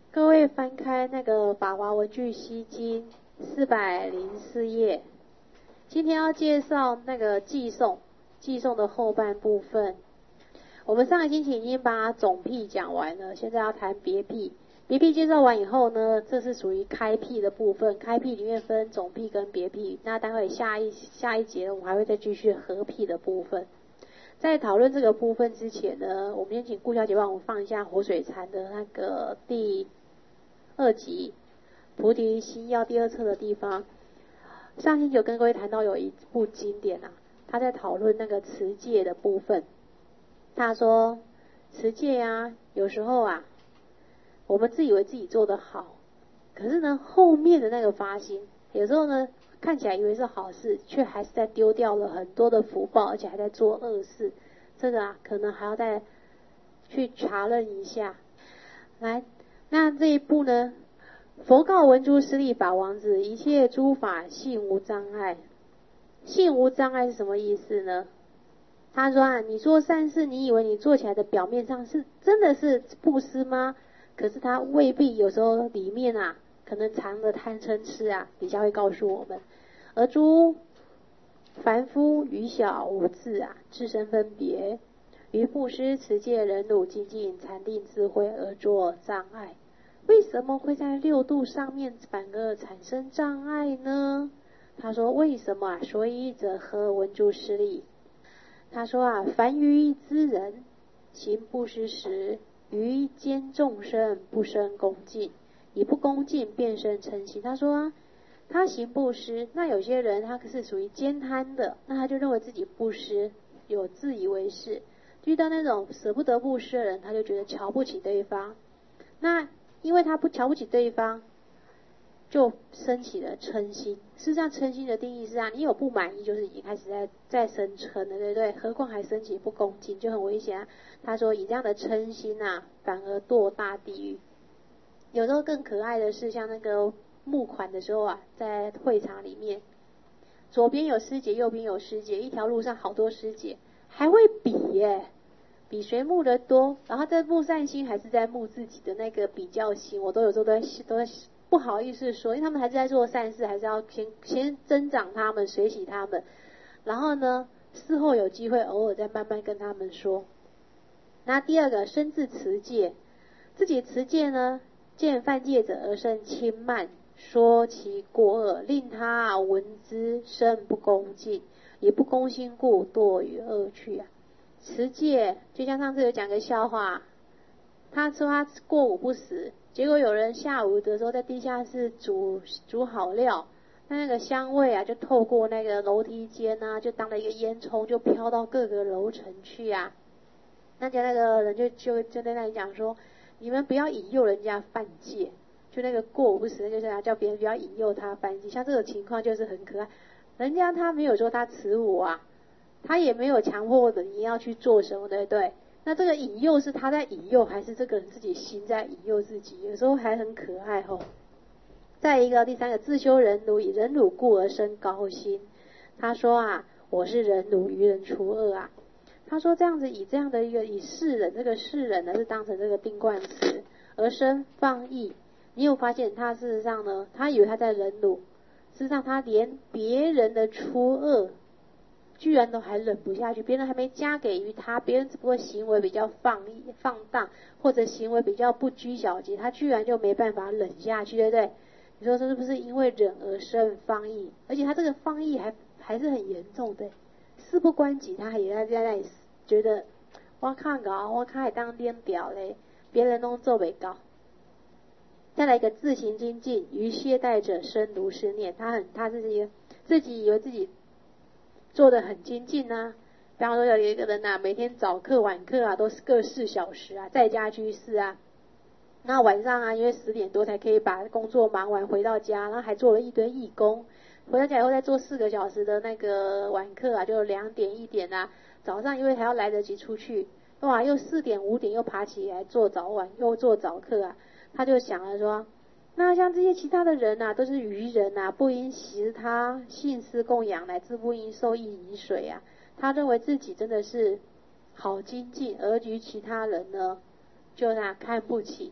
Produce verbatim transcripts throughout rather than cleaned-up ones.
各位翻开那个《法华文具西经》四百零四页，今天要介绍那个偈颂，偈颂的后半部分。我们上个星期已经把总辟讲完了，现在要谈别辟。别辟介绍完以后呢，这是属于开辟的部分。开辟里面分总辟跟别辟，那待会下一下一节我们还会再继续合辟的部分。在讨论这个部分之前呢，我们先请顾小姐帮我们放一下活水禅的那个第二集菩提心要第二册的地方。上星期有跟各位谈到有一部经典啊，他在讨论那个持戒的部分。他说持戒啊，有时候啊我们自以为自己做得好，可是呢后面的那个发心，有时候呢看起来以为是好事，却还是在丢掉了很多的福报，而且还在做恶事。这个啊可能还要再去查认一下。来，那这一步呢，佛告文殊师利法王子，一切诸法性无障碍。性无障碍是什么意思呢？他说啊，你做善事，你以为你做起来的表面上是真的是布施吗？可是他未必，有时候里面啊可能藏着贪嗔痴啊，底下会告诉我们。而诸凡夫愚小无智啊，自身分别，于布施持戒忍辱精进禅定智慧而作障碍。为什么会在六度上面反而产生障碍呢？他说为什么啊？所以者何文殊师利。他说啊，凡愚之人行布施时，于间众生不生恭敬，以不恭敬便生嗔心。他说啊，他行布施，那有些人他是属于奸贪的，那他就认为自己布施有自以为是，遇到那种舍不得布施的人，他就觉得瞧不起对方。那因为他不瞧不起对方，就升起了嗔心。事实上嗔心的定义是啊，你有不满意就是已经开始在在生嗔了，对不对？何况还升起不恭敬，就很危险啊。他说以这样的嗔心啊，反而堕大地狱。有时候更可爱的是，像那个募款的时候啊，在会场里面，左边有师姐，右边有师姐，一条路上好多师姐，还会比耶，比谁募得多。然后在募善心还是在募自己的那个比较心，我都有时候都在都在不好意思说，因为他们还是在做善事，还是要先先增长他们，随喜他们。然后呢，事后有机会偶尔再慢慢跟他们说。那第二个，身自持戒，自己持戒呢，见犯戒者而生轻慢，说其过恶，令他闻之生不恭敬，以不公心故堕于恶趣啊。持戒就像上次有讲个笑话，他说他过午不食，结果有人下午的时候在地下室煮煮好料，那那个香味啊就透过那个楼梯间啊，就当了一个烟囱，就飘到各个楼层去啊。那家那个人就就就在那里讲说，你们不要引诱人家犯戒，就那个过午不食，就是啊叫别人不要引诱他犯戒。像这种情况就是很可爱，人家他没有说他持午啊，他也没有强迫的你要去做什么，对不对？那这个引诱是他在引诱，还是这个人自己心在引诱自己？有时候还很可爱吼。再一个，第三个，自修忍辱，以忍辱故而生高心。他说啊，我是忍辱，于人除恶啊。他说这样子，以这样的一个以世人，这个世人呢是当成这个定冠词而生放逸。你有发现他事实上呢，他以为他在忍辱，事实上他连别人的出恶居然都还忍不下去，别人还没加给予他，别人只不过行为比较放放荡，或者行为比较不拘小节，他居然就没办法忍下去，对不对？你说这是不是因为忍而生放逸？而且他这个放逸还还是很严重的，事不关己，他也在在那里觉得我看搞，我看还当颠屌嘞，别人都做不到。再来一个自行精进，于懈怠者生如是念，他很他自己自己以为自己做得很精进啊。比方说有一个人啊，每天早课晚课啊都是各四小时啊，在家居士啊，那晚上啊因为十点多才可以把工作忙完回到家，然后还做了一堆义工，回到家以后再做四个小时的那个晚课啊，就两点一点啊，早上因为还要来得及出去，哇又四点五点又爬起来做早晚又做早课啊。他就想了说，那像这些其他的人啊，都是愚人啊，不应食他信施供养，乃至不应受一饮水啊。他认为自己真的是好精进，而于其他人呢就那看不起。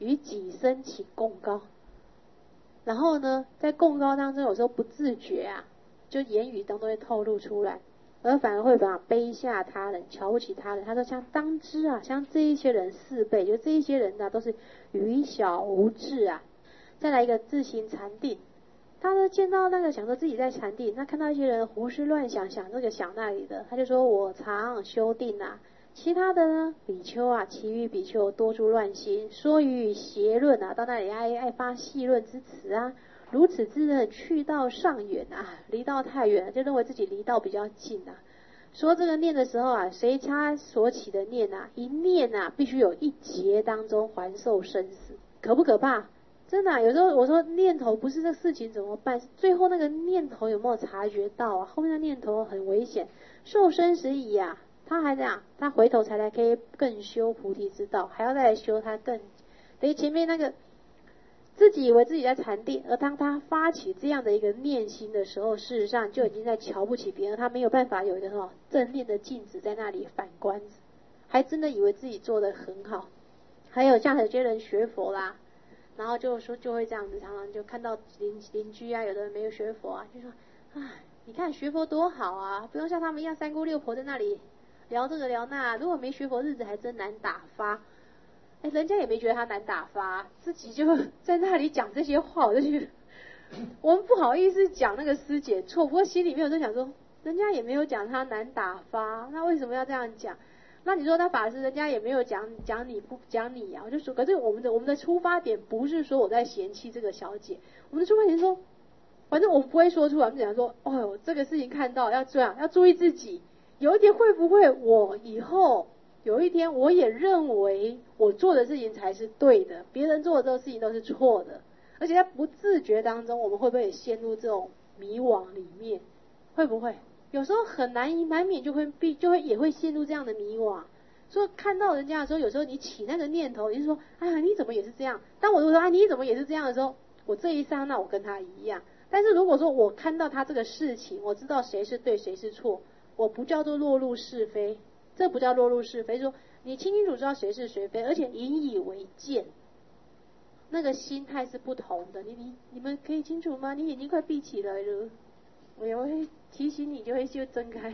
与己身起共高。然后呢，在共高当中，有时候不自觉啊，就言语当中会透露出来，而反而会把卑下他人、瞧不起他人。他说像当知啊，像这一些人四倍，就这一些人呢、啊，都是愚小无智啊。再来一个自行禅定，他呢见到那个想说自己在禅定，那看到一些人胡思乱想，想这个想那里的，他就说我常修定啊。其他的呢，比丘啊，其余比丘多诸乱心，说语邪论啊，到那里爱爱发戏论之词啊，如此自认去道尚远啊，离道太远了，就认为自己离道比较近啊。说这个念的时候啊，随他所起的念啊，一念啊，必须有一劫当中还受生死，可不可怕？真的、啊，有时候我说念头不是这事情怎么办？最后那个念头有没有察觉到啊？后面的念头很危险，受生死矣啊！他还这样，他回头才来可以更修菩提之道，还要再来修他更，等于前面那个自己以为自己在禅定，而当他发起这样的一个念心的时候，事实上就已经在瞧不起别人，他没有办法有一个什么正念的镜子在那里反观，还真的以为自己做得很好。还有像有些人学佛啦。然后就说就会这样子，常常就看到邻邻居啊，有的人没有学佛啊，就说，唉，你看学佛多好啊，不用像他们一样三姑六婆在那里聊这个聊那，如果没学佛，日子还真难打发。哎，人家也没觉得他难打发，自己就在那里讲这些话，我就觉得我们不好意思讲那个师姐错，不过心里面我就想说，人家也没有讲他难打发，那为什么要这样讲？那你说他法师，人家也没有讲讲你不讲你啊，我就说，可是我们的我们的出发点不是说我在嫌弃这个小姐，我们的出发点是说，反正我们不会说出来，我们只想说，哦哟，这个事情看到要这样，要注意自己，有一天会不会我以后有一天我也认为我做的事情才是对的，别人做的这个事情都是错的，而且在不自觉当中，我们会不会也陷入这种迷惘里面？会不会？有时候很难难免就会必就会也会陷入这样的迷惘，所以看到人家的时候，有时候你起那个念头，你就说，哎呀，你怎么也是这样？当我如果说，啊，你怎么也是这样的时候，我这一刹那我跟他一样。但是如果说我看到他这个事情，我知道谁是对谁是错，我不叫做落入是非，这不叫落入是非，说你清清楚知道谁是谁非，而且引以为鉴，那个心态是不同的。你你你们可以清楚吗？你眼睛快闭起来了，我也会提醒你，就会就睁开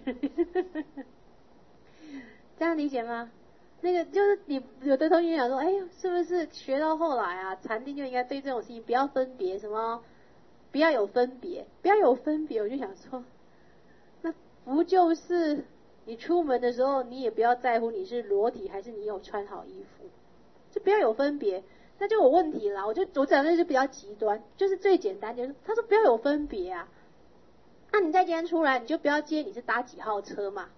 这样理解吗？那个就是你有的同学讲说，哎呀，是不是学到后来啊，禅定就应该对这种事情不要分别，什么不要有分别，不要有分别。我就想说，那不就是你出门的时候，你也不要在乎你是裸体还是你有穿好衣服，就不要有分别，那就有问题啦。我就我讲的就比较极端，就是最简单，就是他说不要有分别啊。那你在今天出来，你就不要接你是搭几号车嘛。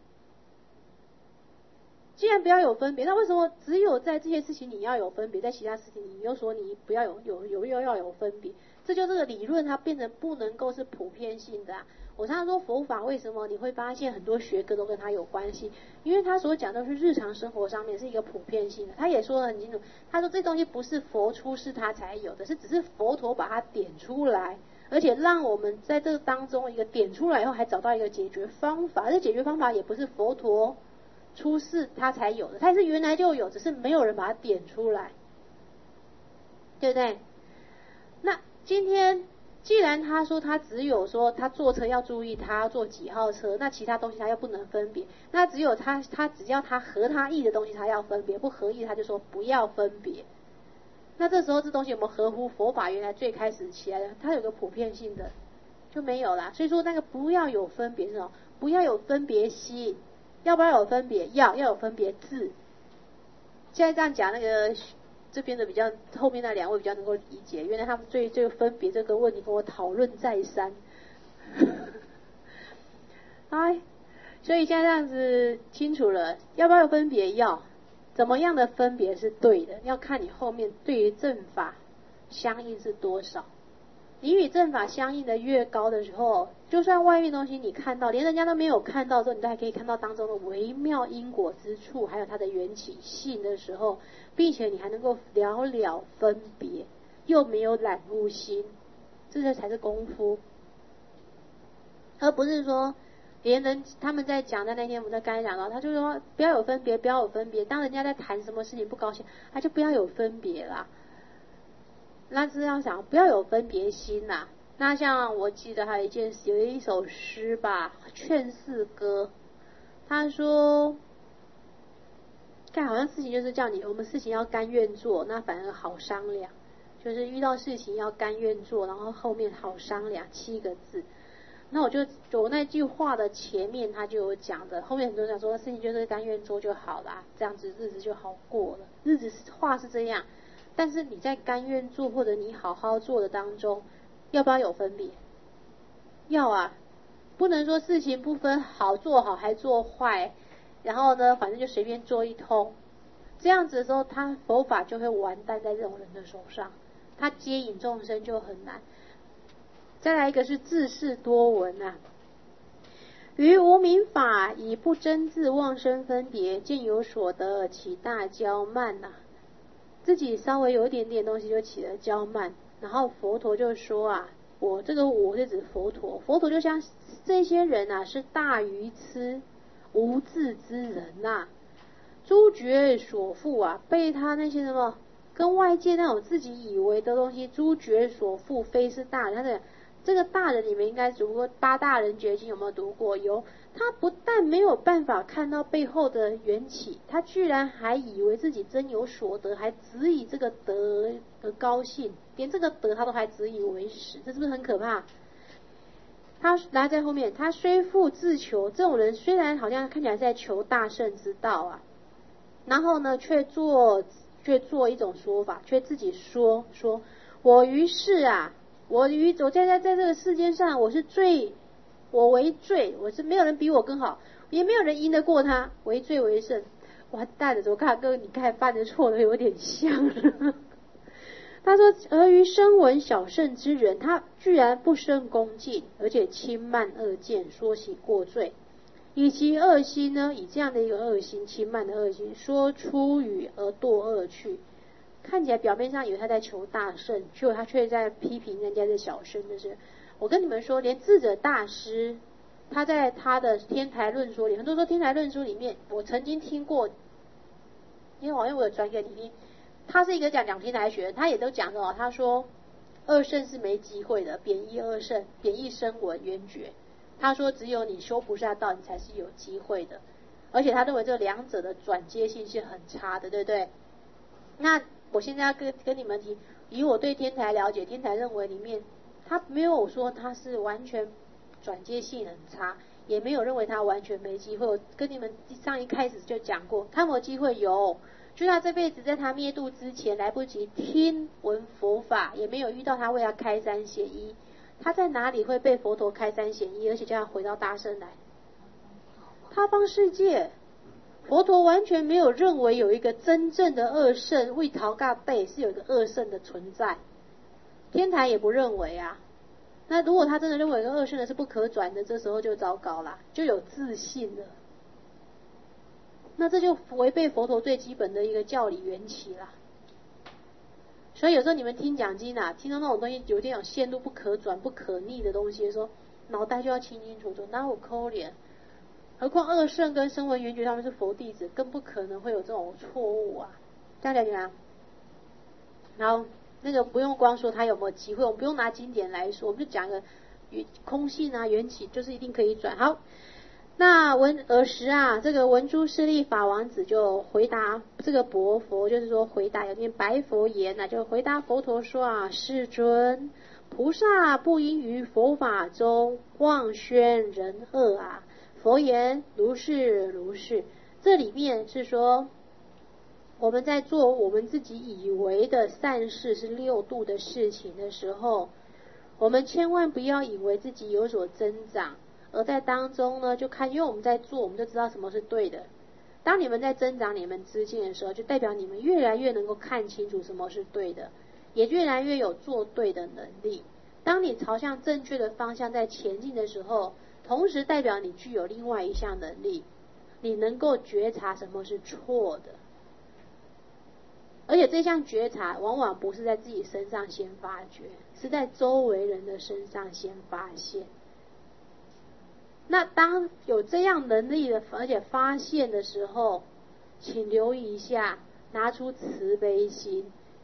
既然不要有分别，那为什么只有在这些事情你要有分别，在其他事情你又说你不要有有有又要有分别？这就这个理论它变成不能够是普遍性的啊。我常常说佛法为什么你会发现很多学科都跟它有关系，因为他所讲的是日常生活上面是一个普遍性的。他也说得很清楚，他说这东西不是佛出世他才有的，是只是佛陀把它点出来，而且让我们在这当中一个点出来以后，还找到一个解决方法。这解决方法也不是佛陀出世他才有的，他是原来就有，只是没有人把它点出来，对不对？那今天既然他说他只有说他坐车要注意他要坐几号车，那其他东西他又不能分别，那只有他他只要他合他意的东西他要分别，不合意他就说不要分别。那这时候这东西有没有合乎佛法原来最开始起来的？它有个普遍性的就没有啦。所以说那个不要有分别是什么？不要有分别心。要不要有分别？要要有分别字。现在这样讲，那个这边的比较后面那两位比较能够理解，原来他们对这个分别这个问题跟我讨论再三。哎，所以现在这样子清楚了，要不要有分别？要。怎么样的分别是对的？要看你后面对于正法相应是多少。你与正法相应的越高的时候，就算外面东西你看到，连人家都没有看到的时候，你都还可以看到当中的微妙因果之处，还有它的缘起性的时候，并且你还能够了了分别，又没有染污心，这些才是功夫。而不是说连人他们在讲的那天我们在刚才讲到，他就说不要有分别，不要有分别。当人家在谈什么事情不高兴，他就不要有分别啦。 那这样想，不要有分别心呐、啊。那像我记得还有一件有一首诗吧，《劝世歌》，他说，干好像事情就是叫你，我们事情要甘愿做，那反而好商量。就是遇到事情要甘愿做，然后后面好商量七个字。那我就我那句话的前面他就有讲的，后面很多人讲说事情就是甘愿做就好啦，这样子日子就好过了。日子是话是这样，但是你在甘愿做或者你好好做的当中，要不要有分别？要啊，不能说事情不分好做好还做坏，然后呢反正就随便做一通，这样子的时候他佛法就会完蛋在这种人的手上，他接引众生就很难。再来一个是自视多闻啊，于无明法以不真自妄生分别，见有所得起大骄慢啊，自己稍微有一点点东西就起了骄慢，然后佛陀就说啊，我这个我是指佛陀，佛陀就像这些人啊是大愚痴无智之人呐、啊，诸觉所缚啊，被他那些什么跟外界那种自己以为的东西诸觉所缚，非是大人。他的这个大人你们应该读过八大人觉经，有没有读过？有。他不但没有办法看到背后的缘起，他居然还以为自己真有所得，还只以这个得而高兴，连这个得他都还自以为是，这是不是很可怕？他来在后面，他虽复自求，这种人虽然好像看起来是在求大圣之道啊，然后呢却做却做一种说法，却自己说说我于是啊，我于我现在在这个世间上，我是最我为最，我是没有人比我更好，也没有人赢得过他，为最为胜。完蛋了，我看跟你看犯的错的有点像了。他说而于声闻小圣之人，他居然不生恭敬，而且轻慢恶见，说起过罪，以其恶心呢，以这样的一个恶心，轻慢的恶心，说出语而堕恶趣。看起来表面上以为他在求大圣，结果他却在批评人家的小圣。就是我跟你们说，连智者大师他在他的天台论说里，很多说天台论书里面，我曾经听过，因为好像我有转给你听，他是一个讲讲天台学，他也都讲的哦。他说二圣是没机会的，贬义二圣，贬义声闻缘觉。他说只有你修菩萨道，你才是有机会的。而且他认为这两者的转接性是很差的，对不对？那我现在要跟跟你们提，以我对天台了解，天台认为里面他没有说他是完全转接性很差，也没有认为他完全没机会。我跟你们上一开始就讲过，他有没有机会？有，就他这辈子在他灭度之前来不及听闻佛法，也没有遇到他为他开三显一，他在哪里会被佛陀开三显一，而且叫他回到大圣来？他方世界。佛陀完全没有认为有一个真正的二圣为陶嘎贝是有一个二圣的存在，天台也不认为啊。那如果他真的认为有个二圣的是不可转的，这时候就糟糕了，就有自信了。那这就违背佛陀最基本的一个教理缘起啦。所以有时候你们听讲经啊，听到那种东西有点有陷入不可转不可逆的东西的时候，脑袋就要清清楚楚，哪有可怜？何况二圣跟声闻缘觉他们是佛弟子，更不可能会有这种错误啊，这样了解吗？然后那个不用光说他有没有机会，我们不用拿经典来说，我们就讲个空性啊缘起，就是一定可以转。好，那文尔时啊，这个文殊师利法王子就回答这个薄佛，就是说回答有点白佛言啊，就回答佛陀说啊，世尊，菩萨不应于佛法中妄宣人恶啊。佛言如是如是，这里面是说我们在做我们自己以为的善事是六度的事情的时候，我们千万不要以为自己有所增长，而在当中呢就看，因为我们在做，我们就知道什么是对的。当你们在增长你们知见的时候，就代表你们越来越能够看清楚什么是对的，也越来越有做对的能力。当你朝向正确的方向在前进的时候，同时代表你具有另外一项能力，你能够觉察什么是错的，而且这项觉察往往不是在自己身上先发觉，是在周围人的身上先发现。那当有这样能力的而且发现的时候，请留意一下，拿出慈悲心，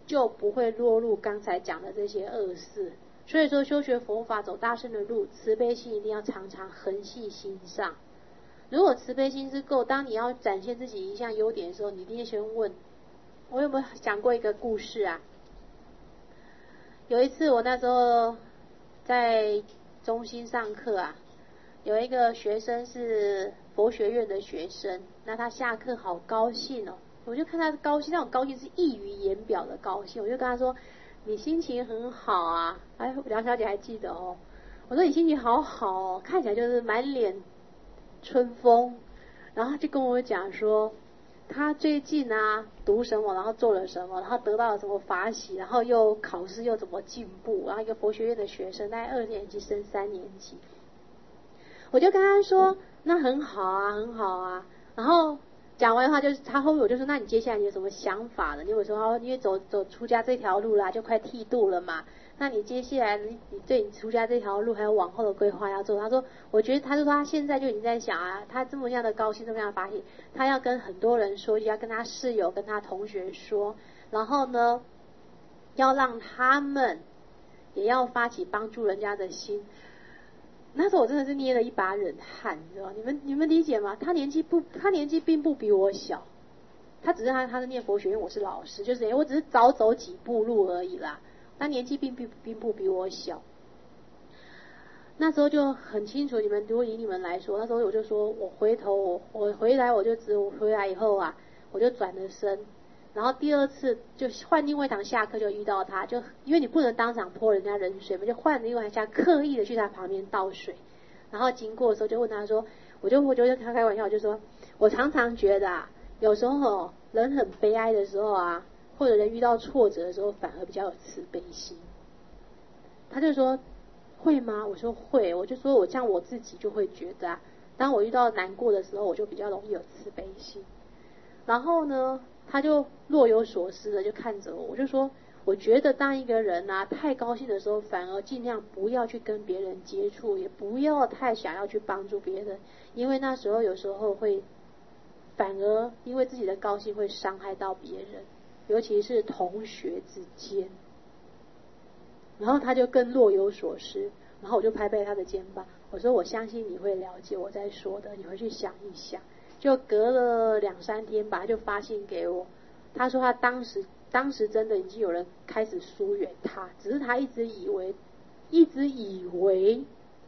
就不会落入刚才讲的这些恶事。所以说修学佛法走大乘的路，慈悲心一定要常常恒系心上。如果慈悲心是够，当你要展现自己一项优点的时候，你一定先问，我有没有讲过一个故事啊？有一次我那时候在中心上课啊，有一个学生是佛学院的学生，那他下课好高兴哦，我就看他高兴，那种高兴是溢于言表的高兴，我就跟他说，你心情很好啊，哎，梁小姐还记得哦，我说你心情好好哦，看起来就是满脸春风，然后他就跟我讲说，他最近啊读什么，然后做了什么，然后得到了什么法喜，然后又考试又怎么进步，然后一个佛学院的学生，大概二年级升三年级，我就跟他说，那很好啊，很好啊，然后讲完的话就是他后面我就说，那你接下来你有什么想法呢？你有说哦，因为走走出家这条路啦，就快剃度了嘛。那你接下来你你对你出家这条路还有往后的规划要做？他说，我觉得他就说他现在就已经在想啊，他这么样的高兴，这么样的发现，他要跟很多人说，要跟他室友、跟他同学说，然后呢，要让他们也要发起帮助人家的心。那时候我真的是捏了一把冷汗，你知道吗？你们你们理解吗？他年纪不，他年纪并不比我小，他只是他他是念佛学院，我是老师，就是我只是早走几步路而已啦。他年纪并不并不比我小。那时候就很清楚，你们如果以你们来说，那时候我就说我回头我我回来我就只我回来以后啊，我就转了身。然后第二次就换另外一堂下课就遇到他，就因为你不能当场泼人家冷水嘛，就换另外一下刻意的去他旁边倒水，然后经过的时候就问他说，我就我就跟他开玩笑，我就说我常常觉得啊，有时候人很悲哀的时候啊，或者人遇到挫折的时候，反而比较有慈悲心。他就说会吗？我说会，我就说我像我自己就会觉得啊，当我遇到难过的时候，我就比较容易有慈悲心。然后呢，他就若有所思的就看着我，我就说，我觉得当一个人啊太高兴的时候，反而尽量不要去跟别人接触，也不要太想要去帮助别人，因为那时候有时候会反而因为自己的高兴会伤害到别人，尤其是同学之间。然后他就更若有所思，然后我就拍拍他的肩膀，我说我相信你会了解我在说的，你回去想一想。就隔了两三天吧，他就发信给我，他说他当时当时真的已经有人开始疏远他，只是他一直以为一直以为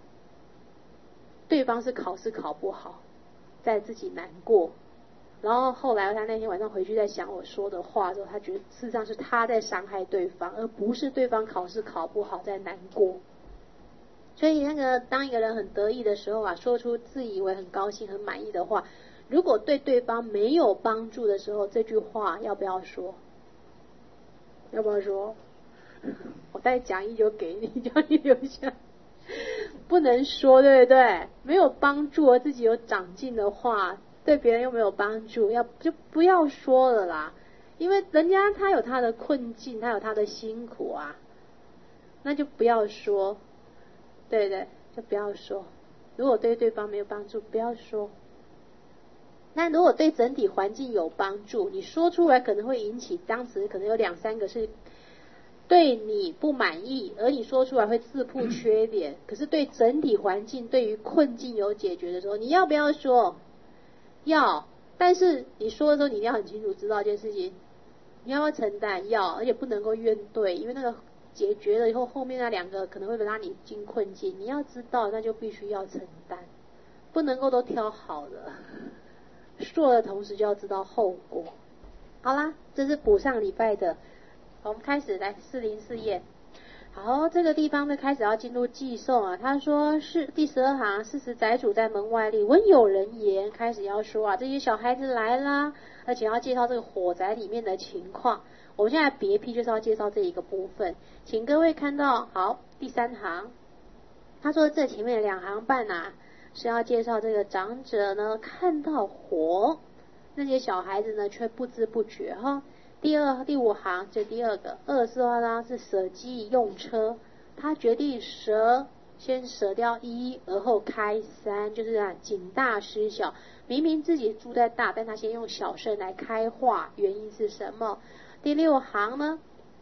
对方是考试考不好在自己难过，然后后来他那天晚上回去在想我说的话的时候，他觉得事实上是他在伤害对方，而不是对方考试考不好在难过。所以那个当一个人很得意的时候啊，说出自以为很高兴很满意的话，如果对对方没有帮助的时候，这句话要不要说？要不要说？我带讲义就给你，叫你留下。不能说，对不对？没有帮助而自己有长进的话，对别人又没有帮助，要就不要说了啦。因为人家他有他的困境，他有他的辛苦啊，那就不要说，对对，就不要说。如果对对方没有帮助，不要说。那如果对整体环境有帮助，你说出来可能会引起当时可能有两三个是对你不满意，而你说出来会自曝缺点，可是对整体环境对于困境有解决的时候，你要不要说？要，但是你说的时候你一定要很清楚知道一件事情，你要不要承担？要，而且不能够怨对，因为那个解决了以后，后面那两个可能会拉你进困境，你要知道那就必须要承担，不能够都挑好的，说的同时就要知道后果。好啦，这是补上礼拜的，我们开始来四零四页。好，这个地方呢开始要进入寄送啊。他说是第十二行，四十宅主在门外立，闻有人言，开始要说啊，这些小孩子来啦，而且要介绍这个火宅里面的情况。我们现在别批就是要介绍这一个部分，请各位看到好第三行，他说这前面两行半啊是要介绍这个长者呢看到火，那些小孩子呢却不知不觉哈。第二第五行就第二个二十四号呢是舍机用车，他决定舍先舍掉一而后开三，就是啊谨大失小，明明自己住在大，但他先用小声来开化，原因是什么？第六行呢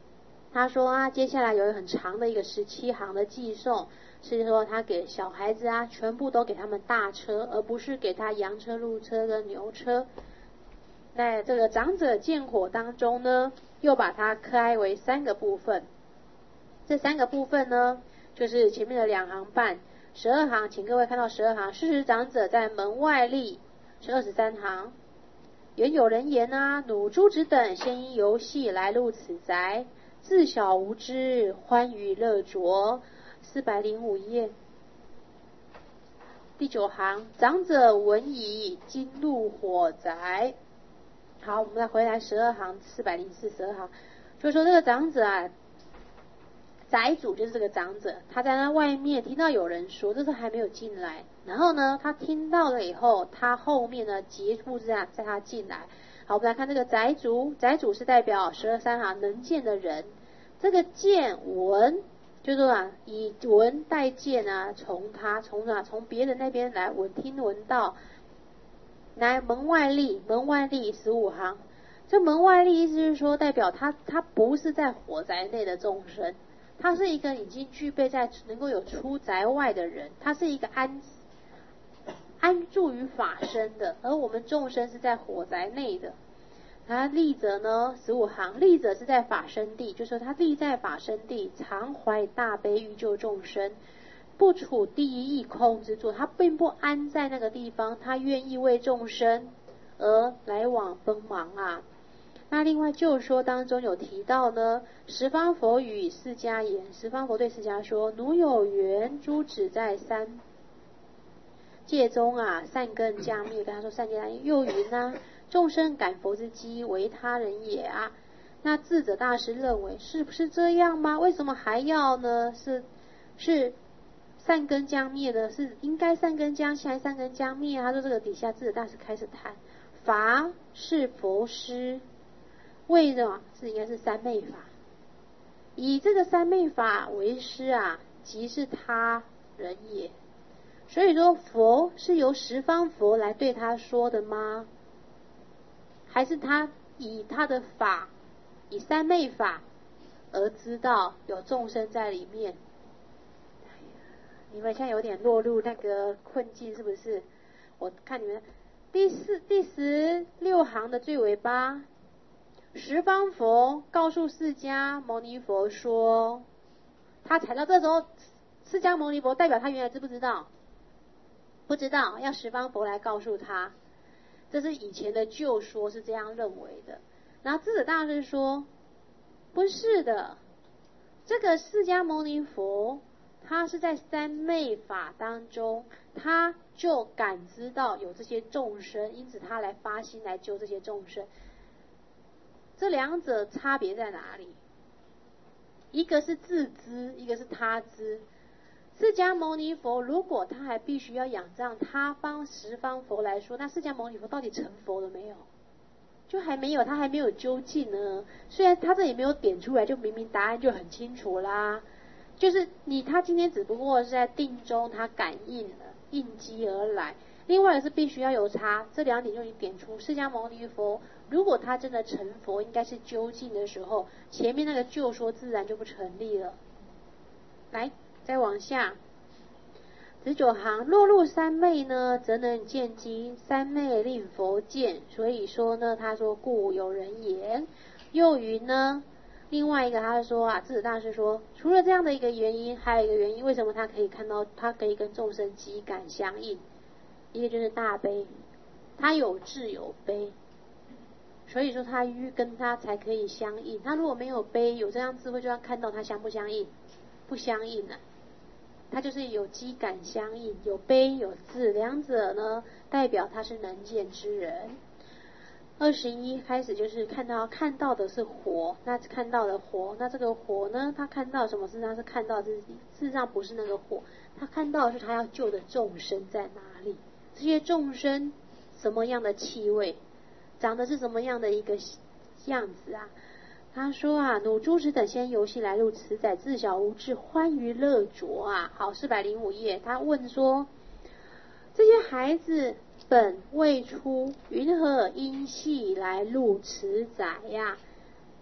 他说啊，接下来有很长的一个十七行的寄送，是说他给小孩子啊，全部都给他们大车，而不是给他羊车、鹿车跟牛车。在这个长者见火当中呢，又把它开为三个部分。这三个部分呢，就是前面的两行半，十二行，请各位看到十二行，事实长者在门外立，是二十三行。原有人言啊，弩珠子等先因游戏来入此宅，自小无知，欢愉乐着。四百零五页，第九行，长者闻已，今入火宅。好，我们再回来十二行，四百零四十二行，就说这个长者啊，宅主就是这个长者，他在那外面听到有人说，这时候还没有进来，然后呢，他听到了以后，他后面呢截布这样在他进来。好，我们来看这个宅主，宅主是代表十二三行能见的人，这个见闻就是说啊，以闻代见啊，从他从啊从别人那边来闻听闻到，来门外立，门外立十五行，这门外立意思是说，代表他他不是在火宅内的众生。他是一个已经具备在能够有出宅外的人，他是一个安安住于法身的，而我们众生是在火宅内的。他立者呢，十五行，立者是在法身地，就是说他立在法身地，常怀大悲欲救众生，不处第一义空之处，他并不安在那个地方，他愿意为众生而来往奔忙啊。那另外旧说当中有提到呢，十方佛语释迦言，十方佛对释迦说，奴有缘诸子在三界中啊，善根将灭，跟他说善根将灭，又云啊，众生感佛之机为他人也啊。那智者大师认为是不是这样吗？为什么还要呢？是是善根将灭呢？是应该善根将现，善根将灭啊。他说这个底下智者大师开始谈，法是佛师，为的是应该是三昧法，以这个三昧法为师啊，即是他人也。所以说佛是由十方佛来对他说的吗？还是他以他的法，以三昧法而知道有众生在里面？你们现在有点落入那个困境，是不是？我看你们第四第十六行的最尾巴，十方佛告诉释迦牟尼佛说，他才到这时候，释迦牟尼佛代表他原来知不知道？不知道，要十方佛来告诉他。这是以前的旧说是这样认为的。然后智者大师说，不是的，这个释迦牟尼佛他是在三昧法当中，他就感知到有这些众生，因此他来发心来救这些众生。这两者差别在哪里？一个是自知，一个是他知。释迦牟尼佛如果他还必须要仰仗他方十方佛来说，那释迦牟尼佛到底成佛了没有？就还没有，他还没有究竟呢。虽然他这里没有点出来，就明明答案就很清楚啦。就是你他今天只不过是在定中他感应了，应机而来。另外是必须要有差，这两点就已经点出释迦牟尼佛如果他真的成佛，应该是究竟的时候，前面那个旧说自然就不成立了。来，再往下，十九行，落入三昧呢，则能见机，三昧令佛见。所以说呢，他说故有人言。又云呢，另外一个他说啊，智者大师说，除了这样的一个原因，还有一个原因，为什么他可以看到，他可以跟众生机感相应？一个就是大悲，他有智有悲，所以说他跟他才可以相应。他如果没有悲，有这样智慧，就要看到他相不相应？不相应啊。他就是有机感相应，有悲有智，两者呢代表他是能见之人。二十一开始就是看到看到的是火，那看到的火，那这个火呢，他看到什么？事实上是看到自己，事实上不是那个火，他看到的是他要救的众生在哪里，这些众生什么样的气味，长得是什么样的一个样子啊？他说啊，弩珠子等先游戏来入此宅，自小无智，欢愉乐着啊。好，四百零五页，他问说，这些孩子本未出，云何因戏来入此宅呀？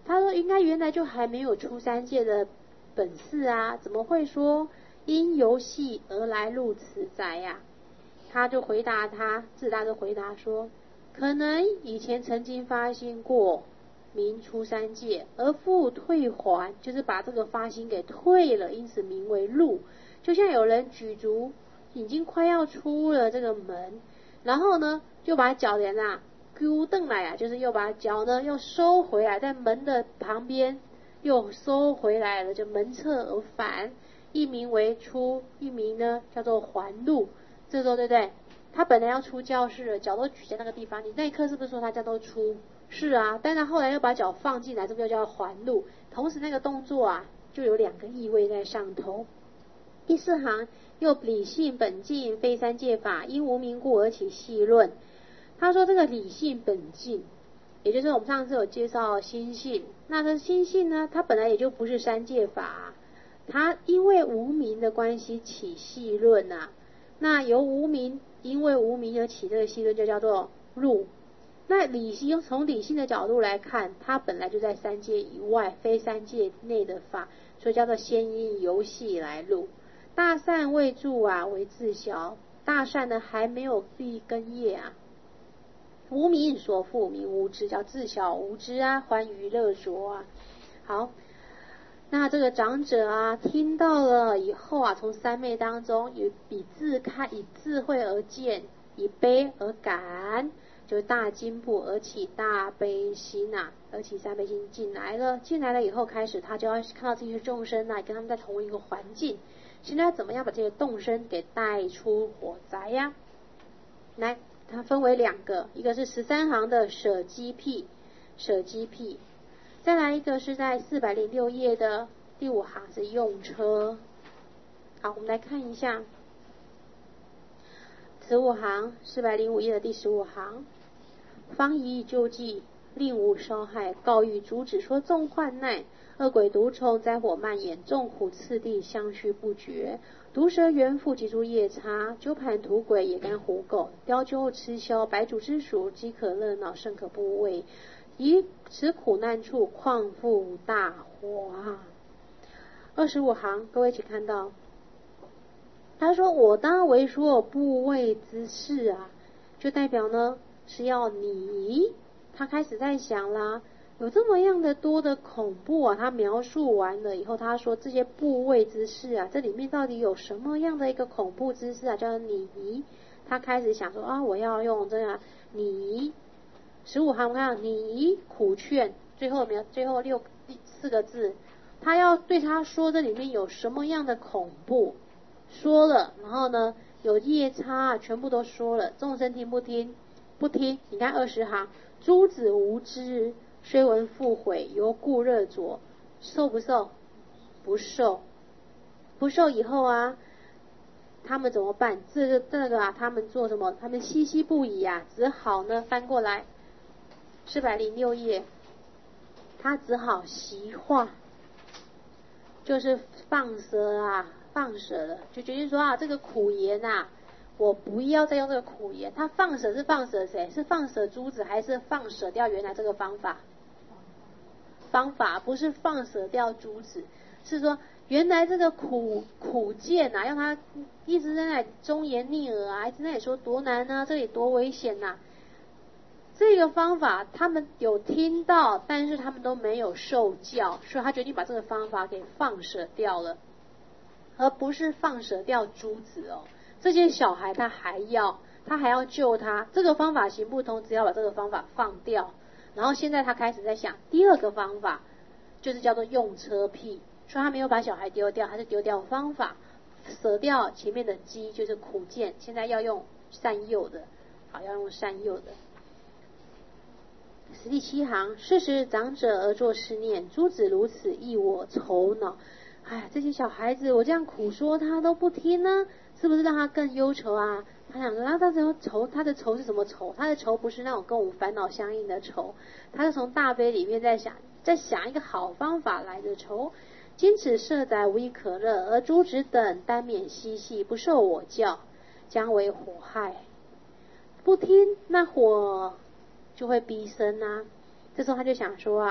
他说应该原来就还没有出三界的本事啊，怎么会说因游戏而来入此宅呀、啊？他就回答他，自大就回答说，可能以前曾经发心过名出三界，而复退还，就是把这个发心给退了，因此名为入。就像有人举足已经快要出了这个门，然后呢就把脚连啊勾瞪来啊，就是又把脚呢又收回来，在门的旁边又收回来了，就门侧而返，一名为出，一名呢叫做还入。这时候对不对？他本来要出教室了，脚都举在那个地方，你那一刻是不是说他叫都出？是啊，但他后来又把脚放进来，这个就叫还入。同时那个动作啊，就有两个意味在上头。第四行又理性本净，非三界法，因无明故而起细论。他说这个理性本净，也就是我们上次有介绍心性，那这心性呢，它本来也就不是三界法，它因为无明的关系起细论啊。那由无明，因为无明而起这个细论就叫做入。那理性从理性的角度来看，它本来就在三界以外，非三界内的法，所以叫做先因游戏来入。大善未住啊，为自消。大善呢还没有立根业啊，无明所覆名无知，叫自小无知啊，欢娱乐着啊。好。那这个长者啊，听到了以后啊，从三昧当中以以自看，以智慧而见，以悲而感，就大进步而起大悲心呐、啊，而起三悲心进来了。进来了以后，开始他就要看到这些众生啊，跟他们在同一个环境，现在怎么样把这些众生给带出火灾呀、啊？来，它分为两个，一个是十三行的舍机辟，舍机辟。再来一个是在四百零六页的第五行是用车。好，我们来看一下十五行，四百零五页的第十五行，方以救济，令无烧害，告谕主旨说众患难，恶鬼毒虫灾火蔓延，众苦次第相续不绝，毒蛇猿腹及诸夜叉，鸠盘土鬼野干虎狗，雕鸠吃枭，白煮之鼠，饥可热闹，甚可怖畏。以此苦难处，况复大火啊！二十五行，各位一起看到，他说我当为说部位之事啊，就代表呢是要你，他开始在想啦，有这么样的多的恐怖啊，他描述完了以后，他说这些部位之事啊，这里面到底有什么样的一个恐怖之事啊，叫你，他开始想说啊，我要用这样你。十五行，我们看你苦劝，最后没有最后六四个字，他要对他说这里面有什么样的恐怖，说了，然后呢有夜叉，全部都说了，众生听不听？不听。你看二十行，诸子无知，虽闻复悔，犹故热着，受不受？不受。不受以后啊，他们怎么办？这个这个啊，他们做什么？他们嬉嬉不已啊，只好呢翻过来。四百零六页，他只好习化，就是放舍啊，放舍了，就决定说啊，这个苦言啊，我不要再用这个苦言。他放舍是放舍谁？是放舍珠子，还是放舍掉原来这个方法？方法不是放舍掉珠子，是说原来这个苦苦见啊，让他一直在那里忠言逆耳啊，一直在那里说多难啊，这里多危险呐、啊。这个方法他们有听到，但是他们都没有受教，所以他决定把这个方法给放舍掉了，而不是放舍掉珠子哦。这些小孩他还要，他还要救他，这个方法行不通，只要把这个方法放掉。然后现在他开始在想第二个方法，就是叫做用车辟，所以他没有把小孩丢掉，他是丢掉方法，舍掉前面的机，就是苦见，现在要用善诱的，好，要用善诱的。十第七行，是时长者而作是念，诸子如此，益我愁恼。哎，这些小孩子，我这样苦说他都不听呢，是不是让他更忧愁啊？他想说，他他的愁，他的愁是什么愁？他的愁不是那种跟我们烦恼相应的愁，他是从大悲里面在想，在想一个好方法来的愁。今此舍宅无一可乐，而诸子等单免嬉戏，不受我教，将为火害。不听，那火就会逼生啊。这时候他就想说啊，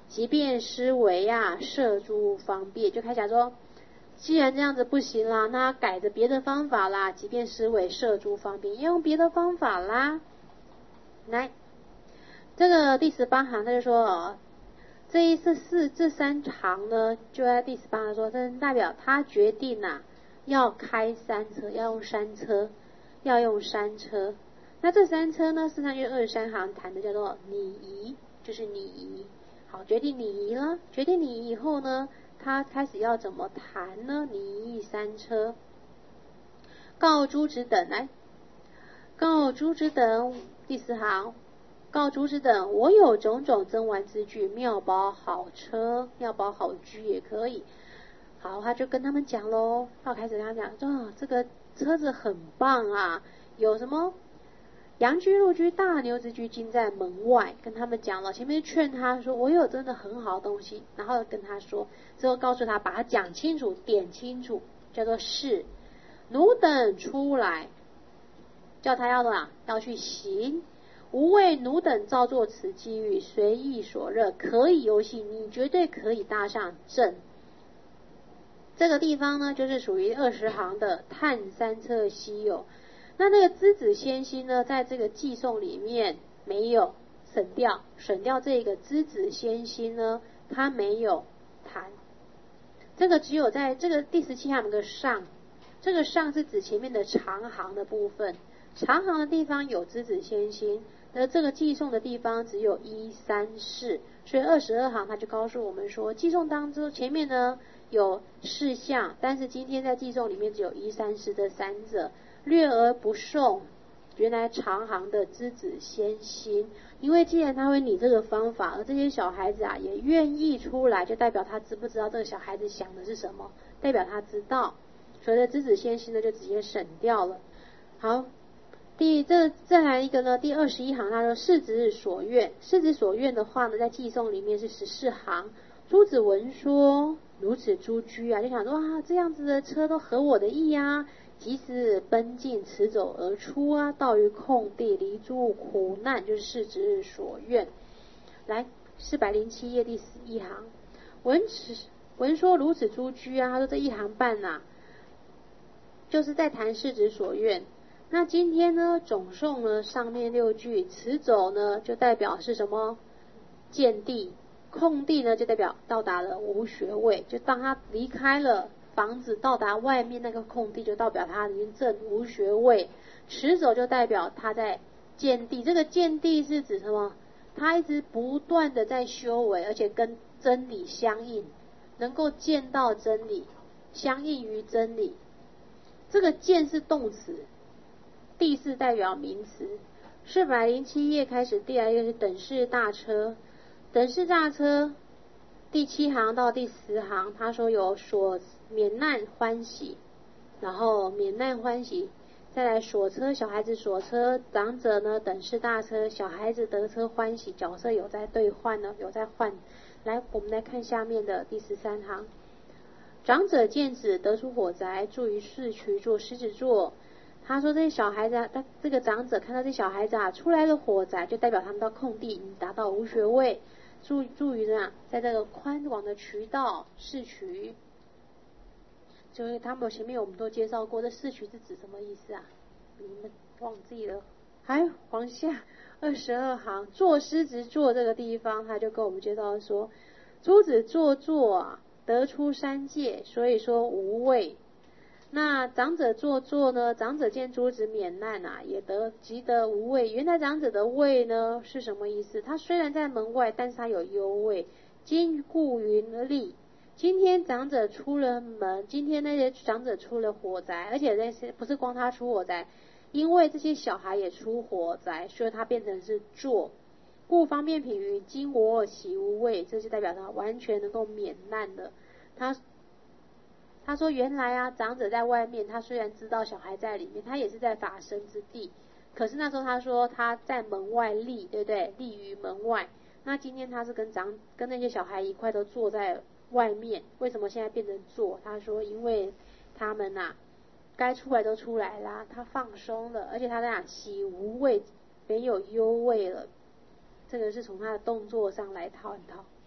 即便施为啊，设诸方便，就开始讲说，既然这样子不行啦，那改着别的方法啦，即便施为设诸方便，要用别的方法啦。来，这个第十八行他就说哦，这一次四这三行呢，就在第十八行说，这代表他决定啊，要开山车，要用山车，要用山车。那这山车呢，事实上就是二十三行谈的叫做拟仪，就是拟仪。好，决定拟仪了，决定拟仪以后呢，他开始要怎么谈呢？拟仪山车，告诸子等来，告诸子等第四行。告诸子等，我有种种珍玩之具，妙宝好车，妙宝好驹也可以。好，他就跟他们讲喽，他开始跟他讲，哦，这个车子很棒啊，有什么羊驹、鹿驹、大牛之驹尽在门外，跟他们讲了。前面劝他说，我有真的很好的东西，然后跟他说，之后告诉他，把它讲清楚，点清楚，叫做是。奴等出来，叫他要的啊，要去行。无为奴等照作此机遇，随意所乐，可以游戏，你绝对可以搭上阵。这个地方呢，就是属于二十行的探山车稀有。那那个资子先心呢，在这个寄送里面没有省掉，省掉这个资子先心呢，它没有谈。这个只有在这个第十七行的上，这个上是指前面的长行的部分，长行的地方有资子先心。那这个寄送的地方只有一三四，所以二十二行他就告诉我们说，寄送当中前面呢有四项，但是今天在寄送里面只有一三四这三者，略而不送原来长行的资子先心。因为既然他会拟这个方法，而这些小孩子啊也愿意出来，就代表他知不知道这个小孩子想的是什么，代表他知道，所以资子先心呢就直接省掉了。好，第这再来一个呢，第二十一行他说世子所愿，世子所愿的话呢，在寄送里面是十四行。诸子闻说如此诸驹啊，就想说啊，这样子的车都合我的意啊，即时奔进，驰走而出啊，到于空地，离诸苦难，就是世子所愿。来，四百零七页第十一行，闻此闻说如此诸驹啊，他说这一行半呐、啊，就是在谈世子所愿。那今天呢，总颂呢上面六句，驰走呢就代表是什么？见地。空地呢就代表到达了无学位，就当他离开了房子，到达外面那个空地，就代表他已经证无学位。驰走就代表他在见地，这个见地是指什么？他一直不断的在修为，而且跟真理相应，能够见到真理，相应于真理。这个见是动词，地是代表名词。四百零七页开始，第二个是等式大车。等式大车第七行到第十行，他说有所免难欢喜，然后免难欢喜，再来所车，小孩子所车，长者呢等式大车，小孩子得车欢喜，角色有在兑换呢，有在换。来，我们来看下面的第十三行，长者见子得出火宅，住于市渠做狮子座。他说这些小孩子啊，他这个长者看到这小孩子啊出来了火宅，就代表他们到空地，达到无学位。注注于呢，在这个宽广的渠道市渠，就是他们前面我们都介绍过，这市渠是指什么意思啊？你们忘记了？还往下二十二行，坐狮子座这个地方，他就跟我们介绍说，诸子坐坐啊，得出三界，所以说无畏。那长者坐坐呢？长者见诸子免难啊，也得即得无畏。原来长者的畏呢是什么意思？他虽然在门外，但是他有忧畏。今故云立，今天长者出了门，今天那些长者出了火灾，而且那些不是光他出火灾，因为这些小孩也出火灾，所以他变成是坐。故方便品云：今我喜无畏，这就代表他完全能够免难的。他。他说原来啊，长者在外面，他虽然知道小孩在里面，他也是在法身之地，可是那时候他说他在门外立，对不对？立于门外。那今天他是跟长跟那些小孩一块都坐在外面，为什么现在变成坐？他说因为他们啊该出来都出来啦，他放松了，而且他在讲喜无畏，没有忧畏了。这个是从他的动作上来探讨。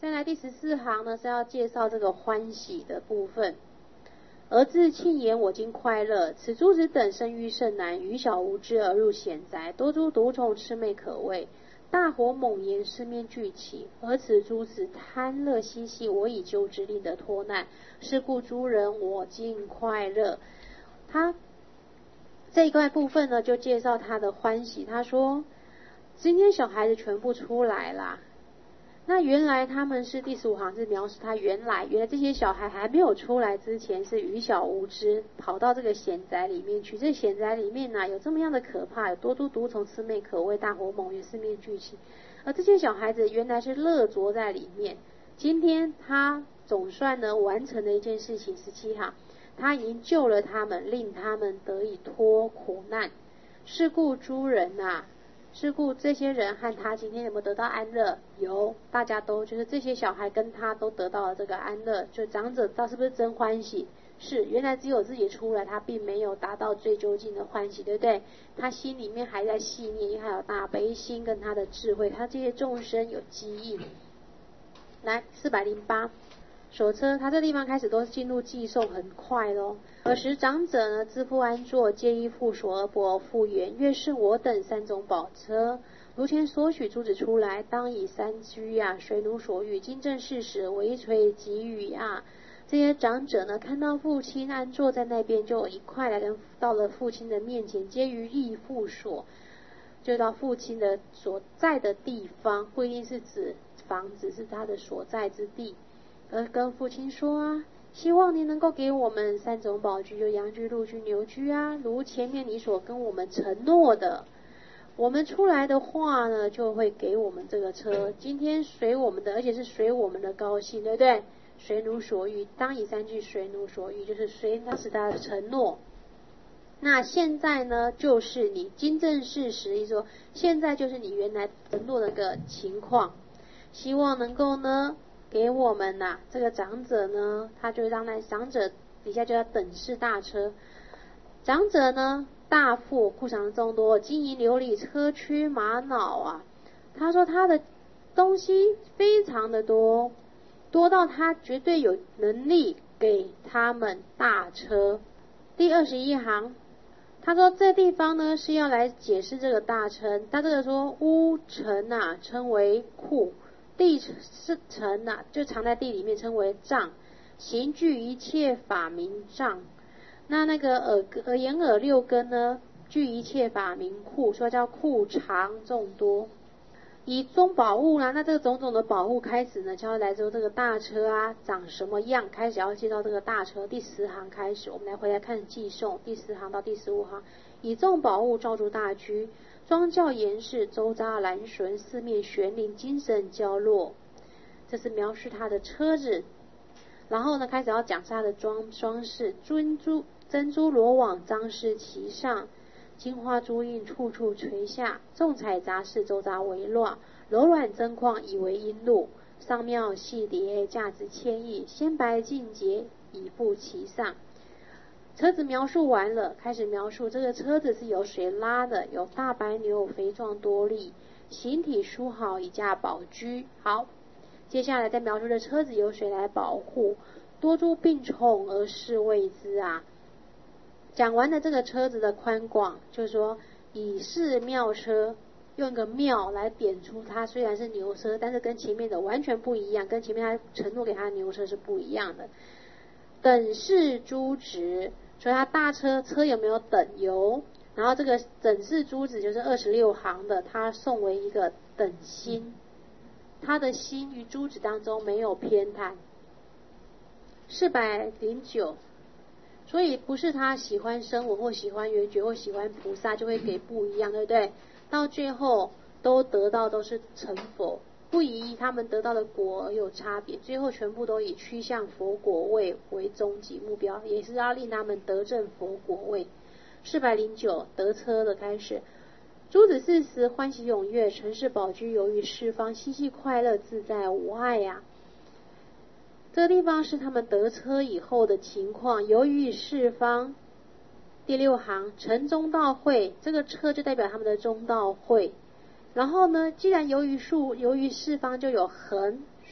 再来第十四行呢是要介绍这个欢喜的部分。而自庆言我今快乐，此诸子等生育甚难，愚小无知而入险宅，多诸毒虫魑魅可畏，大火猛炎四面俱起，而此诸子贪乐嬉戏，我以救之令得脱难，是故诸人我今快乐。他这一块部分呢就介绍他的欢喜，他说今天小孩子全部出来啦。那原来他们是第十五行是描述他原来原来这些小孩还没有出来之前是愚小无知，跑到这个险宅里面去。这险宅里面呢、啊、有这么样的可怕，有多诸毒虫魑魅可畏，大火猛炎四面俱起。而这些小孩子原来是乐着在里面。今天他总算呢完成了一件事情，十七行他已经救了他们，令他们得以脱苦难。是故诸人啊是故这些人和他今天有没有得到安乐？有，大家都就是这些小孩跟他都得到了这个安乐。就长者他是不是真欢喜？是，原来只有自己出来，他并没有达到最究竟的欢喜，对不对？他心里面还在细念，因为他有大悲心跟他的智慧，他这些众生有记忆。来四百零八手车，他这地方开始都是进入寄送，很快咯。尔时长者呢自复安坐，皆依复所而不复原，越是我等三种宝车，如前所许诸子出来，当以三居啊，随奴所欲，今正是时，为垂给予啊。这些长者呢看到父亲安坐在那边，就一块来跟到了父亲的面前，皆于义父所，就到父亲的所在的地方，不一定是指房子，是他的所在之地。而跟父亲说啊，希望你能够给我们三种宝具，就羊具、鹿具、牛具啊，如前面你所跟我们承诺的。我们出来的话呢，就会给我们这个车。今天随我们的，而且是随我们的高兴，对不对？随奴所欲，当以三句随奴所欲，就是随当时他的承诺。那现在呢，就是你今正事实，意思说现在就是你原来承诺的个情况，希望能够呢给我们呐、啊，这个长者呢，他就让那长者底下就要等视大车。长者呢，大富，库藏众多，金银琉璃、车驱玛瑙啊。他说他的东西非常的多，多到他绝对有能力给他们大车。第二十一行，他说这地方呢是要来解释这个大称。他这个说屋城啊，称为库。地是城啊，就藏在地里面，称为藏，行具一切法名藏。那那个耳耳眼耳六根呢，具一切法名库，说叫库藏众多。以中宝物啦，那这个种种的宝物开始呢，就要来说这个大车啊长什么样，开始要介绍这个大车。第十行开始，我们来回来看寄送，第十行到第十五行，以众宝物罩住大居。庄教严饰，周匝蓝绳，四面悬铃，精神交落。这是描述他的车子。然后呢，开始要讲他的装装饰，珍珠珍珠罗网张饰其上，金花珠印处处垂下，众彩杂饰周匝围绕，柔软真框以为璎珞，上妙细叠，价值千亿，鲜白净洁，以附其上。车子描述完了，开始描述这个车子是由谁拉的，有大白牛，肥壮多力，形体殊好，以驾宝驹。好，接下来再描述这车子由谁来保护，多诸病宠而侍卫之啊。讲完了这个车子的宽广，就是说以是妙车，用一个妙来点出它虽然是牛车，但是跟前面的完全不一样，跟前面他承诺给他的牛车是不一样的。等是诸职，所以他大车车有没有等？有。然后这个等是诸职就是二十六行的，他送为一个等心，他的心于诸职当中没有偏袒。四百零九，所以不是他喜欢声闻或喜欢缘觉或喜欢菩萨就会给不一样，对不对？到最后都得到都是成佛，不以他们得到的果而有差别，最后全部都以趋向佛果位为终极目标，也是要令他们得证佛果位。四百零九得车的开始，诸子四时欢喜踊跃，尘世宝居由于四方，嬉戏快乐自在无碍呀、啊。这个地方是他们得车以后的情况，由于四方。第六行成中道会，这个车就代表他们的中道会。然后呢，既然由于数由于四方就有恒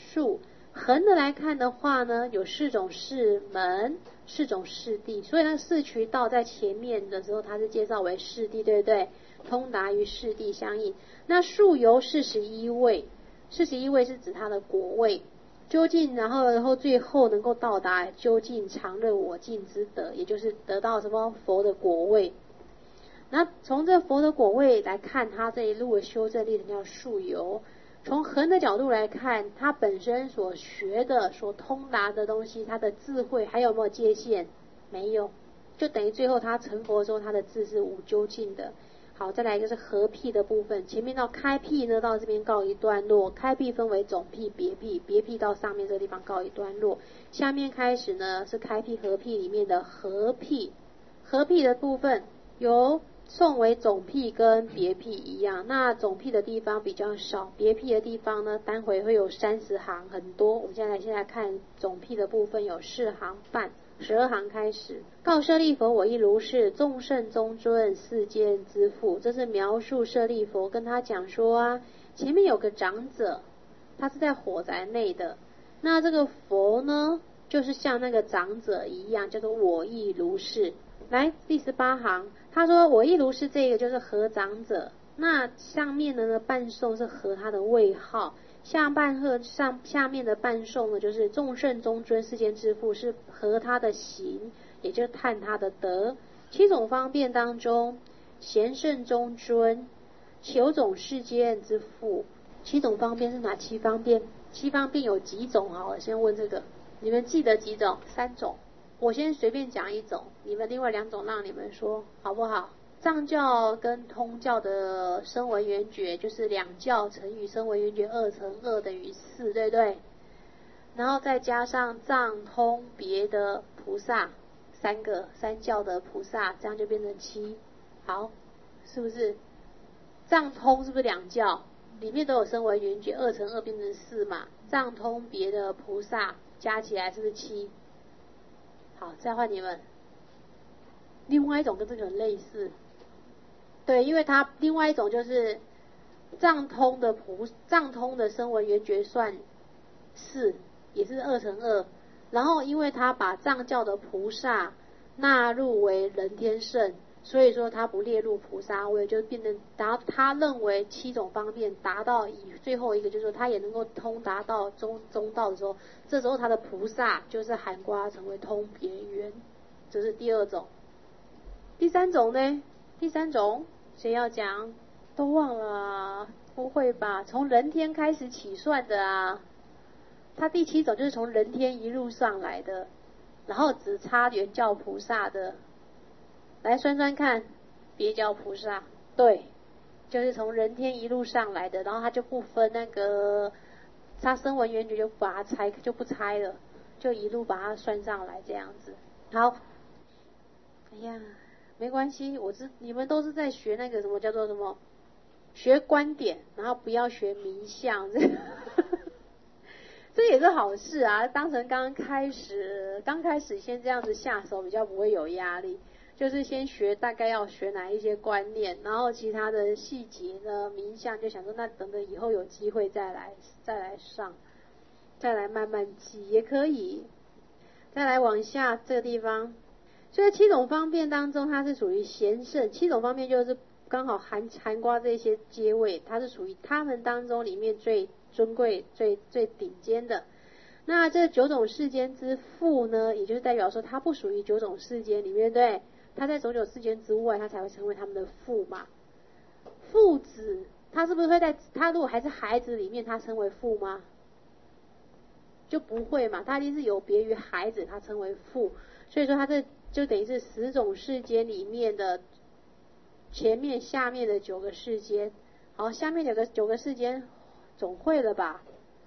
树。横的来看的话呢，有四种四门，四种四谛，所以那四渠道在前面的时候，它是介绍为四谛，对不对？通达于四谛相应。那树由四十一位，四十一位是指它的果位，究竟然后然后最后能够到达究竟常乐我净之德，也就是得到什么佛的果位。那从这佛的果位来看，它这一路的修正历程叫树由。从横的角度来看，他本身所学的、所通达的东西，他的智慧还有没有界限？没有，就等于最后他成佛的时候，他的智是无究竟的。好，再来一个是合辟的部分，前面到开辟呢，到这边告一段落。开辟分为总辟、别辟，别辟到上面这个地方告一段落。下面开始呢是开辟、合辟里面的合辟。合辟的部分由宋为总辟跟别辟一样，那总辟的地方比较少，别辟的地方呢，单回会有三十行，很多。我们现在现在看总辟的部分有四行半，十二行开始。告舍利佛，我亦如是，众圣中尊，世间之父。这是描述舍利佛，跟他讲说啊，前面有个长者，他是在火宅内的，那这个佛呢，就是像那个长者一样，叫做我亦如是。来第十八行，他说我亦如是，这个就是合长者。那上面的呢伴颂是合他的位号，下半和上下面的伴颂呢就是众圣中尊，世间之父，是合他的行，也就是叹他的德。七种方便当中，贤圣中尊，九种世间之父。七种方便是哪七方便？七方便有几种？好，我先问这个，你们记得几种？三种。我先随便讲一种，你们另外两种让你们说，好不好？藏教跟通教的声闻缘觉，就是两教乘以声闻缘觉，二乘二等于四，对不对？然后再加上藏通别的菩萨，三个三教的菩萨，这样就变成七。好，是不是？藏通是不是两教？里面都有声闻缘觉，二乘二变成四嘛？藏通别的菩萨加起来是不是七？好，再换你们。另外一种跟这个很类似，对，因为它另外一种就是藏通的菩藏通的声闻缘觉算四，也是二乘二。然后因为他把藏教的菩萨纳入为人天圣，所以说他不列入菩萨位，就变成达他认为七种方便达到以最后一个就是说他也能够通达到中中道的时候，这时候他的菩萨就是含瓜成为通别圆，这是第二种。第三种呢？第三种谁要讲？都忘了啊？不会吧？从人天开始起算的啊。他第七种就是从人天一路上来的，然后只差原教菩萨的。来算算看，别教菩萨，对，就是从人天一路上来的，然后他就不分那个，他声闻缘觉就把它拆，就不拆了，就一路把它算上来这样子。好，哎呀，没关系，我知你们都是在学那个什么叫做什么，学观点，然后不要学名相，这个这也是好事啊，当成刚开始，刚开始先这样子下手，比较不会有压力。就是先学大概要学哪一些观念，然后其他的细节呢，名相就想说那等等以后有机会再来再来上，再来慢慢记也可以。再来往下这个地方，所以七种方便当中它是属于贤圣，七种方便就是刚好含含括这些阶位，它是属于他们当中里面最尊贵最最顶尖的。那这九种世间之父呢，也就是代表说他不属于九种世间里面，对，他在九九世间之外，他才会成为他们的父嘛。父子，他是不是会在他如果还是孩子里面，他称为父吗？就不会嘛，他一定是有别于孩子，他称为父。所以说他这就等于是十种世间里面的前面下面的九个世间。好，下面九个九个世间总会了吧？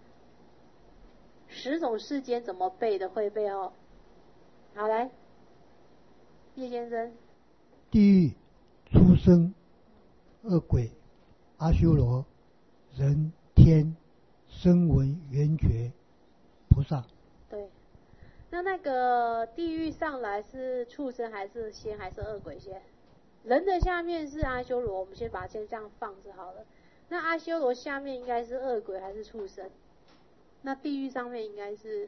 十种世间怎么背的？会背哦。好，来，叶先生。 地狱、畜生、恶鬼、阿修罗、人、天、声闻、缘觉、菩萨。 对，那那个地狱上来是畜生还是仙还是恶鬼先？人的下面是阿修罗，我们先把它先这样放着好了。那阿修罗下面应该是恶鬼还是畜生？ 那地狱上面应该是，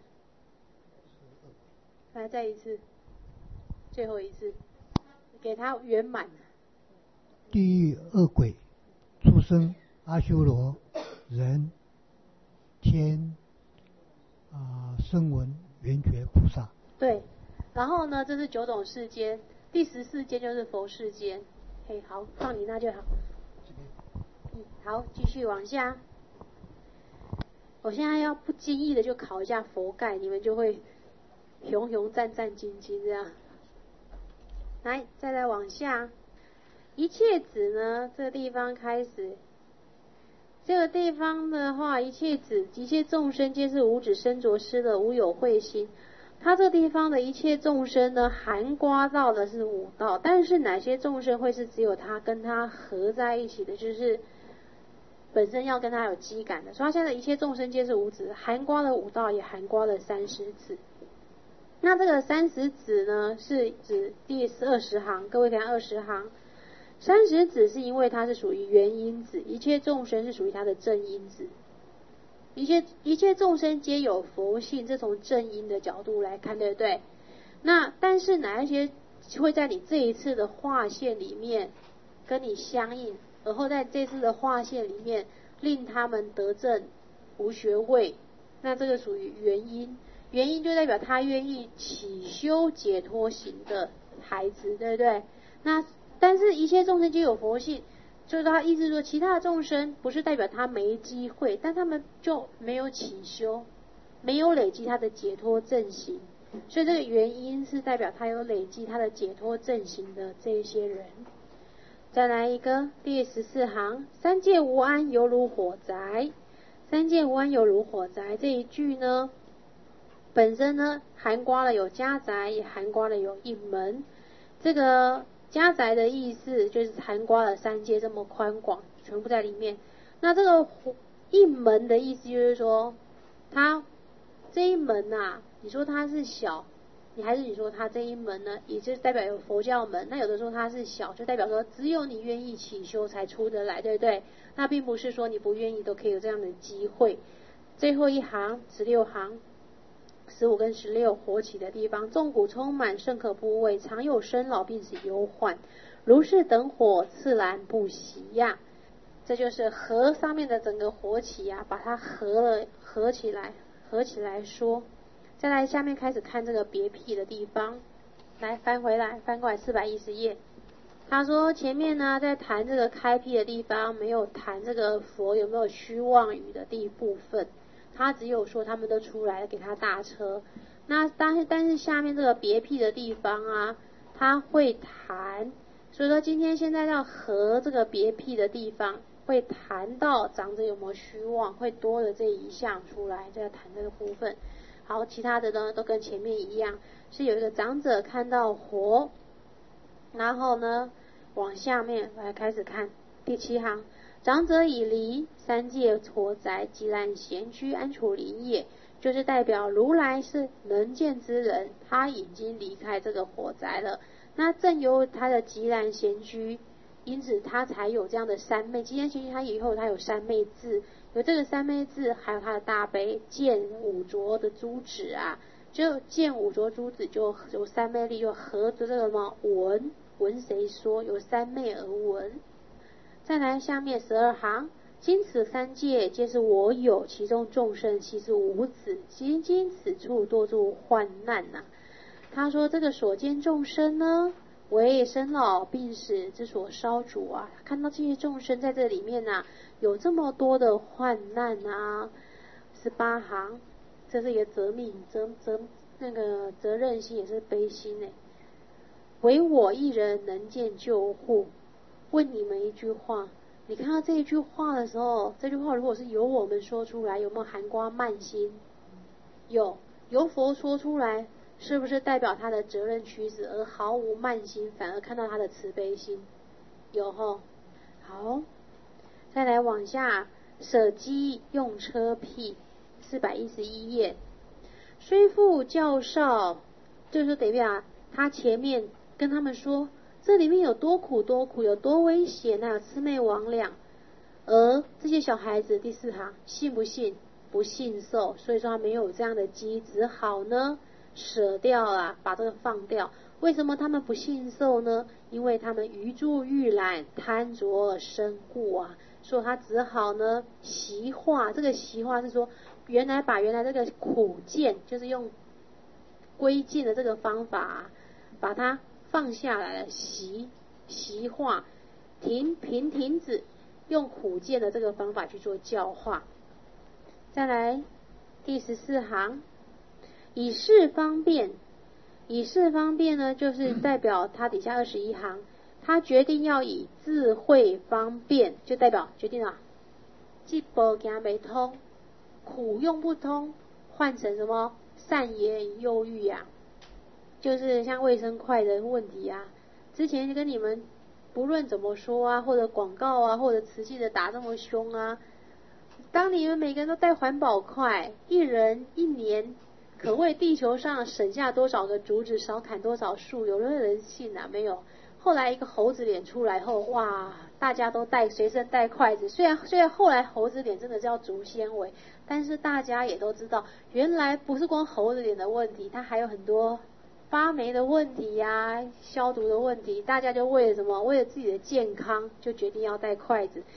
来再一次，最后一次，给它圆满。 地狱恶鬼、畜生、阿修罗、人、天、啊、声闻、缘觉、菩萨。 对，然后呢，这是九种世间，第十四间就是佛世间。嘿，好，放你那就好。嗯，好，继续往下。我现在要不经意的就考一下佛盖，你们就会雄雄战战兢兢这样。来，再来往下。一切子呢，这个地方开始，这个地方的话，一切子，一切众生皆是无止身着施的，无有慧心。它这个地方的一切众生呢，含括到的是五道，但是哪些众生会是只有他跟他合在一起的，就是本身要跟他有机感的。所以他现在的一切众生皆是无止，含括了五道，也含括了三十子。那这个三十子呢，是指第二十行，各位看二十行。三十子是因为它是属于原因子，一切众生是属于它的正因子。一切一切众生皆有佛性，这从正因的角度来看，对不对？那但是哪一些会在你这一次的划线里面跟你相应，而后在这次的划线里面令他们得证无学位，那这个属于原因。原因就代表他愿意起修解脱行的孩子，对不对？那但是一切众生皆有佛性，就是他意思说，其他的众生不是代表他没机会，但他们就没有起修，没有累积他的解脱正行，所以这个原因是代表他有累积他的解脱正行的这一些人。再来一个第十四行，三界无安犹如火宅，三界无安犹如火宅这一句呢，本身呢含括了有家宅，也含括了有一门。这个家宅的意思就是含括了三界这么宽广，全部在里面。那这个一门的意思就是说，它这一门啊，你说它是小，你还是你说它这一门呢，也就是代表有佛教门。那有的时候它是小，就代表说只有你愿意起修才出得来，对不对？那并不是说你不愿意都可以有这样的机会。最后一行十六行。十五跟十六火起的地方，纵谷充满，甚可怖畏，常有生老病死忧患，如是等火自然不息呀。这就是合上面的整个火起啊，把它合了合起来，合起来说。再来下面开始看这个别辟的地方，来翻回来，翻过来四百一十页。他说前面呢在谈这个开辟的地方，没有谈这个佛有没有虚妄语的地部分。他只有说他们都出来了，给他大车。那但是但是下面这个别辟的地方啊，他会谈，所以说今天现在要合这个别辟的地方，会谈到长者有没有虚妄，会多了这一项出来，就要谈这个部分。好，其他的呢都跟前面一样，是有一个长者看到火，然后呢往下面来开始看第七行。长者已离三界火宅，极然闲居安处林也，就是代表如来是能见之人，他已经离开这个火宅了。那正由他的极然闲居，因此他才有这样的三昧。极然闲居他以后他有三昧智，有这个三昧智，还有他的大悲见五浊的诸子啊，就见五浊诸子就有三昧力，就合着这个什么闻闻谁说，有三昧而闻。再来下面十二行，今此三界皆是我有，其中众生悉是无子，今今此处多住患难呐、啊。他说这个所见众生呢，为生老病死之所烧煮啊，看到这些众生在这里面啊，有这么多的患难啊。十八行，这是一个责命责责那个责任心，也是悲心哎。唯我一人能见救护。问你们一句话，你看到这一句话的时候，这句话如果是由我们说出来，有没有含括慢心？有，由佛说出来，是不是代表他的责任驱使而毫无慢心，反而看到他的慈悲心？有吼。好，再来往下，舍机用车辟，四百一十一页。虽复教少，就是等于啊，他前面跟他们说这里面有多苦多苦，有多危险啊，魑魅魍魉。而这些小孩子，第四行，信不信？ 不信受，所以说他没有这样的机，只好呢舍掉啊，把这个放掉。为什么他们不信受呢？因为他们愚著欲览，贪着身故啊，所以他只好呢习化。这个习化是说，原来把原来这个苦见，就是用归尽的这个方法、啊，把它放下来了，习习化，停平停止，用苦见的这个方法去做教化。再来第十四行，以事方便。以事方便呢，就是代表他底下二十一行，他决定要以智慧方便，就代表决定了这步行不通，苦用不通，换成什么善言诱喻啊，就是像卫生筷的问题啊。之前就跟你们不论怎么说啊，或者广告啊，或者慈济的打这么凶啊，当你们每个人都带环保筷，一人一年可为地球上省下多少个竹子，少砍多少树，有没有人信啊？没有。后来一个猴子脸出来后，哇，大家都带随身带筷子。虽然虽然后来猴子脸真的叫竹纤维，但是大家也都知道，原来不是光猴子脸的问题，它还有很多发霉的问题呀、啊、消毒的问题。大家就为了什么？为了自己的健康，就决定要带筷子。